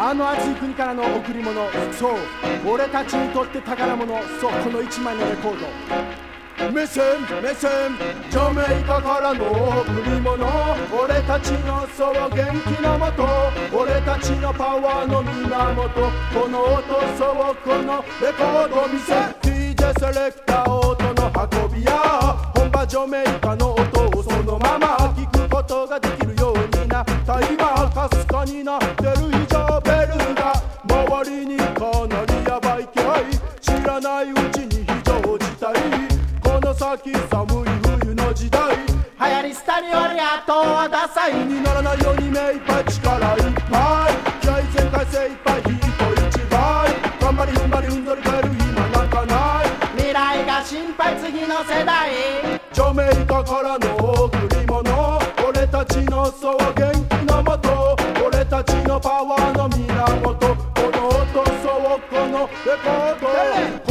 あの暑い国からの贈り物、そう俺たちにとって宝物、そうこの1枚のレコード。目線目線ジャメイカからの贈り物、俺たちのそう元気のもと、俺たちのパワーの源、この音そうこのレコード見せ DJ セレクター音の運びや本場ジャメイカの音をそのまま聞くことができるようになった今、かすかになってる非常ベルが周りにかなりヤバい気配、知らないうちに非常事態、この先寒い冬の時代、流行り廃りよりあとはダサいにならないように目いっぱい力いっぱい、気合全開精いっぱい人一倍、頑張り踏ん張りうんぞり変える今なんかない、未来が心配次の世代、ジャメイカからの贈り物、俺たちのそう元気のもと、俺たちのパワーの源、この音そうこのレコード、